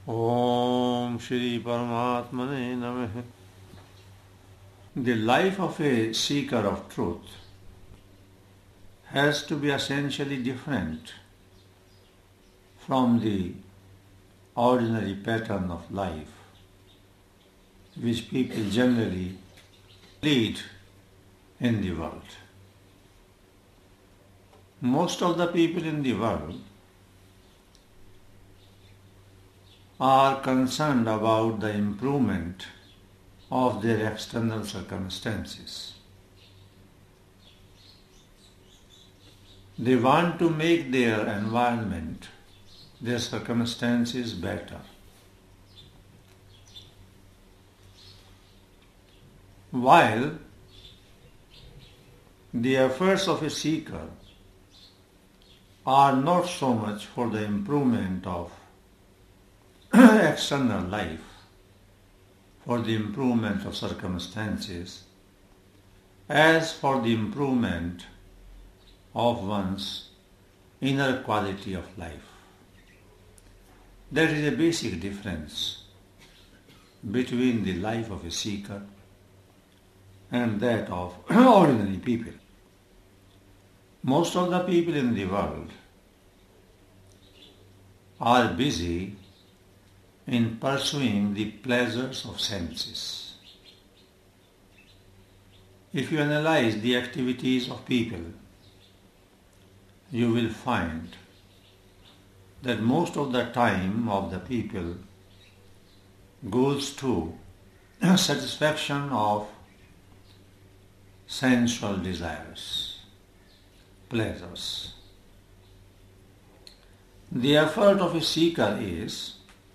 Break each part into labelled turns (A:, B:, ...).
A: Om Shri Paramatmane Namah. The life of a seeker of truth has to be essentially different from the ordinary pattern of life which people generally lead in the world. Most of the people in the world are concerned about the improvement of their external circumstances. They want to make their environment, their circumstances better. While the efforts of a seeker are not so much for the improvement of external life, for the improvement of circumstances, as for the improvement of one's inner quality of life. There is a basic difference between the life of a seeker and that of ordinary people. Most of the people in the world are busy in pursuing the pleasures of senses. If you analyze the activities of people, you will find that most of the time of the people goes to satisfaction of sensual desires, pleasures. The effort of a seeker is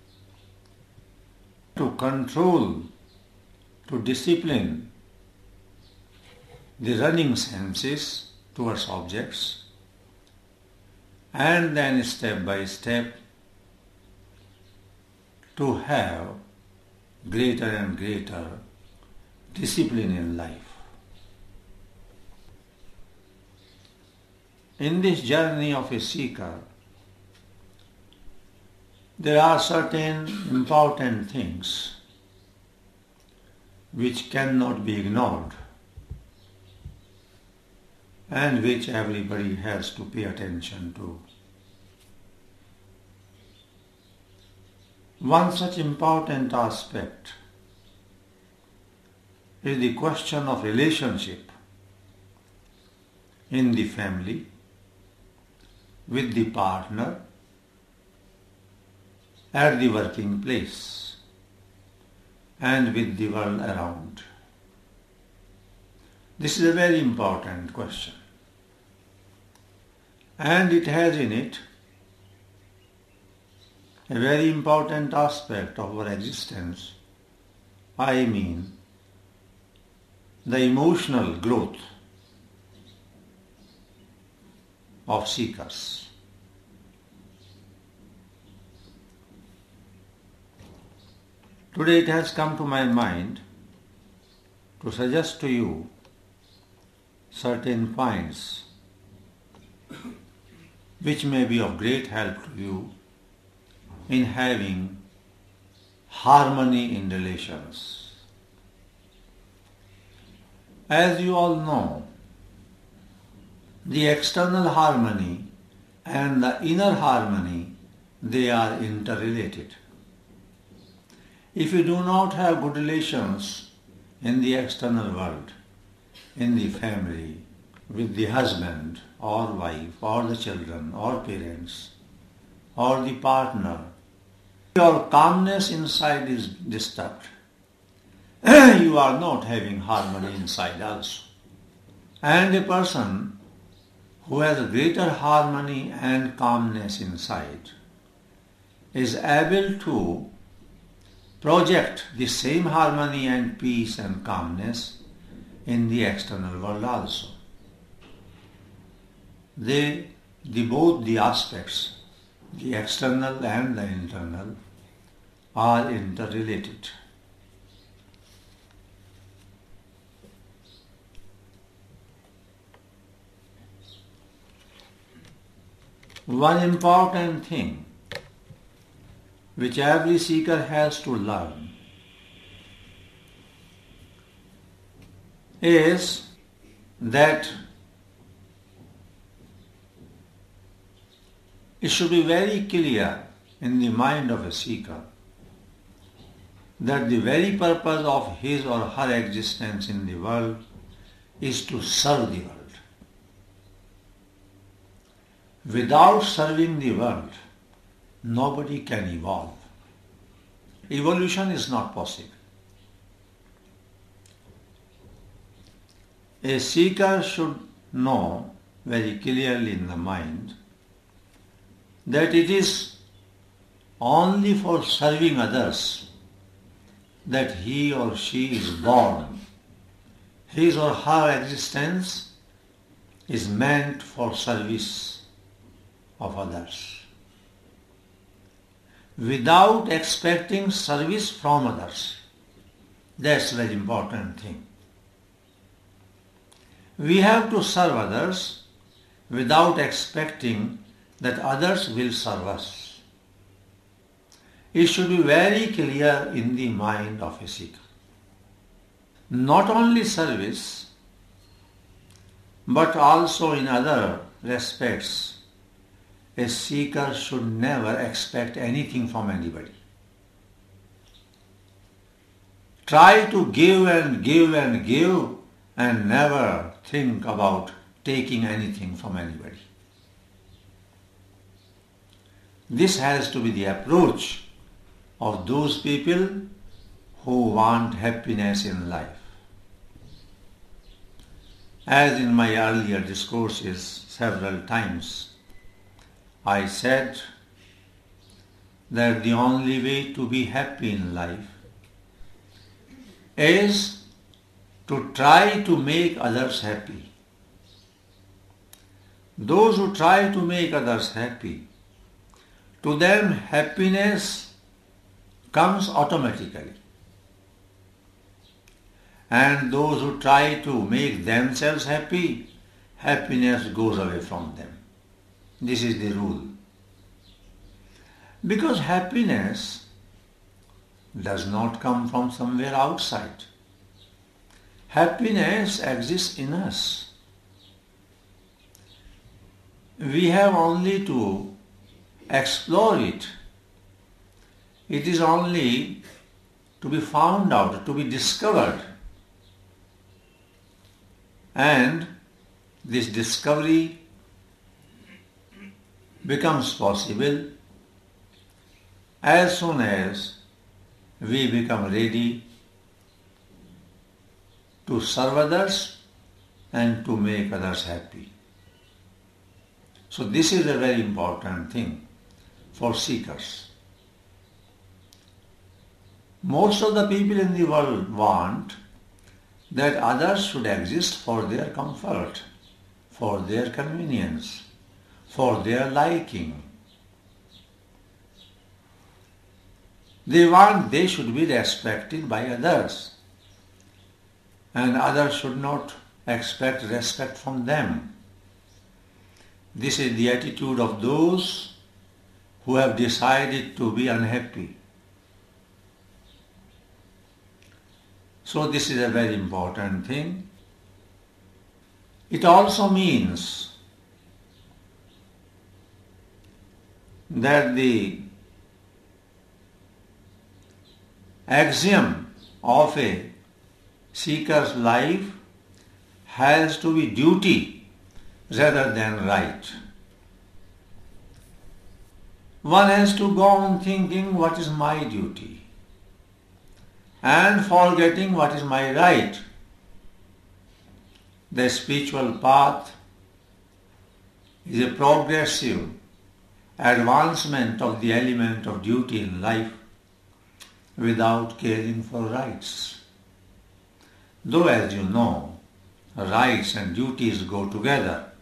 A: to control, to discipline the running senses towards objects, and then step by step to have greater and greater discipline in life. In this journey of a seeker, there are certain important things which cannot be ignored and which everybody has to pay attention to. One such important aspect is the question of relationship in the family, with the partner, at the working place, and with the world around. This is a very important question, and it has in it a very important aspect of our existence. I mean, the emotional growth of seekers. Today it has come to my mind to suggest to you certain points which may be of great help to you in having harmony in relations. As you all know, the external harmony and the inner harmony, they are interrelated. If you do not have good relations in the external world, in the family, with the husband or wife or the children or parents or the partner, your calmness inside is disturbed. You are not having harmony inside also. And a person who has a greater harmony and calmness inside is able to project the same harmony and peace and calmness in the external world also. Both the aspects, the external and the internal, are interrelated. One important thing which every seeker has to learn is that it should be very clear in the mind of a seeker that the very purpose of his or her existence in the world is to serve the world. Without serving the world, nobody can evolve. Evolution is not possible. A seeker should know very clearly in the mind that it is only for serving others that he or she is born. His or her existence is meant for service of others, without expecting service from others. That's a very important thing. We have to serve others without expecting that others will serve us. It should be very clear in the mind of a seeker. Not only service, but also in other respects, a seeker should never expect anything from anybody. Try to give and give and give and never think about taking anything from anybody. This has to be the approach of those people who want happiness in life. As in my earlier discourses several times, I said that the only way to be happy in life is to try to make others happy. Those who try to make others happy, to them happiness comes automatically. And those who try to make themselves happy, happiness goes away from them. This is the rule. Because happiness does not come from somewhere outside. Happiness exists in us. We have only to explore it. It is only to be found out, to be discovered. And this discovery becomes possible as soon as we become ready to serve others and to make others happy. So this is a very important thing for seekers. Most of the people in the world want that others should exist for their comfort, for their convenience, for their liking. They want they should be respected by others, and others should not expect respect from them. This is the attitude of those who have decided to be unhappy. So this is a very important thing. It also means that the axiom of a seeker's life has to be duty rather than right. One has to go on thinking, what is my duty? And forgetting what is my right. The spiritual path is a progressive advancement of the element of duty in life without caring for rights. Though, as you know, rights and duties go together.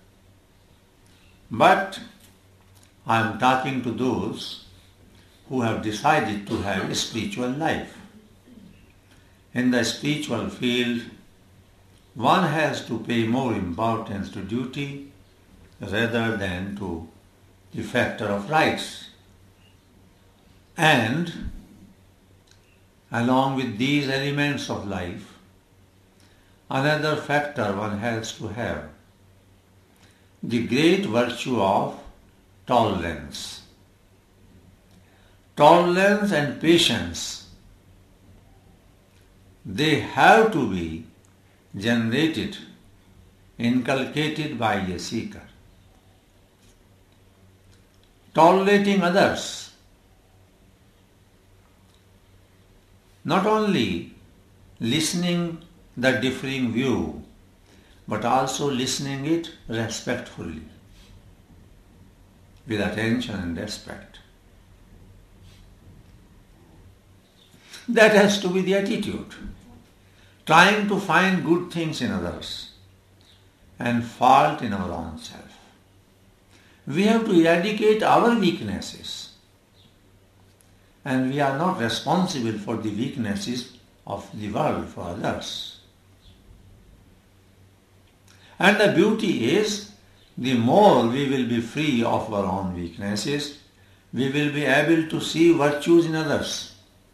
A: But I am talking to those who have decided to have a spiritual life. In the spiritual field, one has to pay more importance to duty rather than to the factor of rights. And along with these elements of life, another factor one has to have: the great virtue of tolerance. Tolerance and patience, they have to be generated, inculcated by a seeker. Tolerating others, not only listening the differing view, but also listening it respectfully, with attention and respect. That has to be the attitude. Trying to find good things in others and fault in our own self. We have to eradicate our weaknesses, and we are not responsible for the weaknesses of the world, for others. And the beauty is, the more we will be free of our own weaknesses, we will be able to see virtues in others.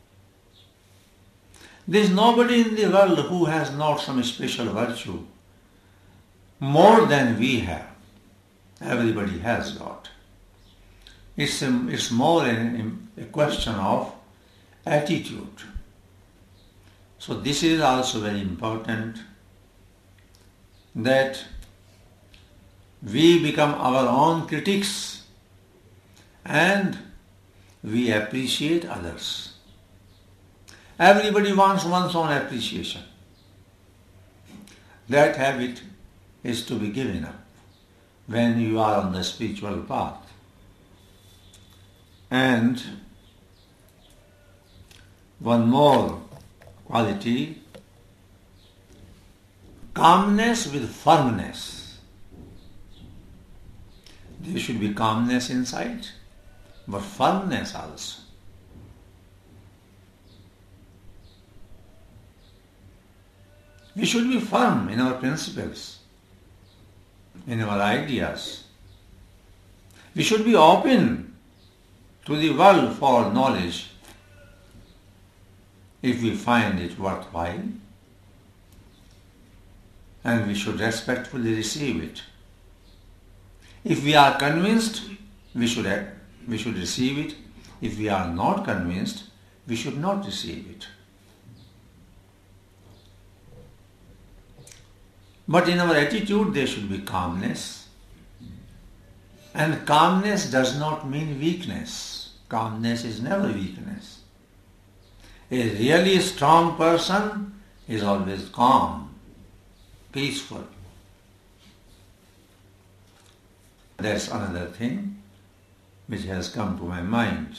A: There is nobody in the world who has not some special virtue more than we have. Everybody has got. It's more a question of attitude. So this is also very important, that we become our own critics and we appreciate others. Everybody wants one's own appreciation. That habit is to be given up when you are on the spiritual path. And one more quality: calmness with firmness. There should be calmness inside, but firmness also. We should be firm in our principles, in our ideas. We should be open to the world for knowledge if we find it worthwhile, and we should respectfully receive it. If we are convinced, we should receive it. If we are not convinced, we should not receive it. But in our attitude there should be calmness. And calmness does not mean weakness. Calmness is never weakness. A really strong person is always calm, peaceful. That's another thing which has come to my mind.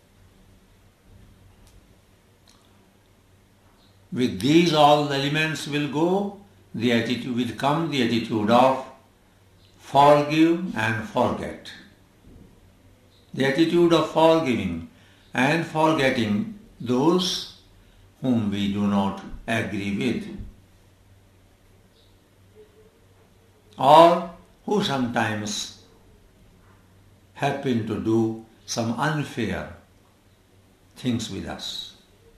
A: With these all the elements will go, the attitude will come, the attitude of forgive and forget. The attitude of forgiving and forgetting those whom we do not agree with, or who sometimes happen to do some unfair things with us.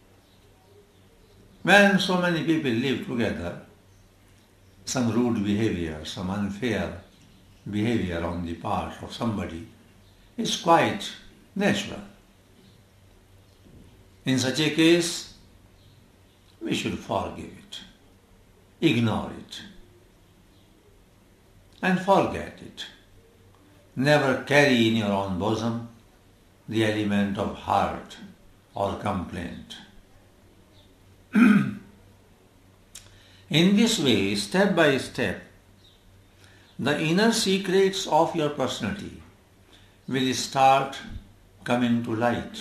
A: When so many people live together, some rude behavior, some unfair behavior on the part of somebody is quite natural. In such a case, we should forgive it, ignore it, and forget it. Never carry in your own bosom the element of hurt or complaint. In this way, step by step, the inner secrets of your personality will start coming to light,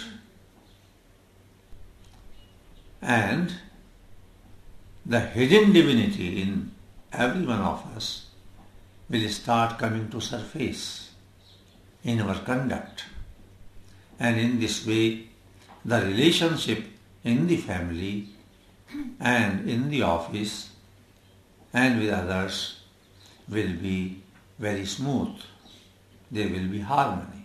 A: and the hidden divinity in every one of us will start coming to surface in our conduct. And in this way, the relationship in the family and in the office and with others will be very smooth. There will be harmony.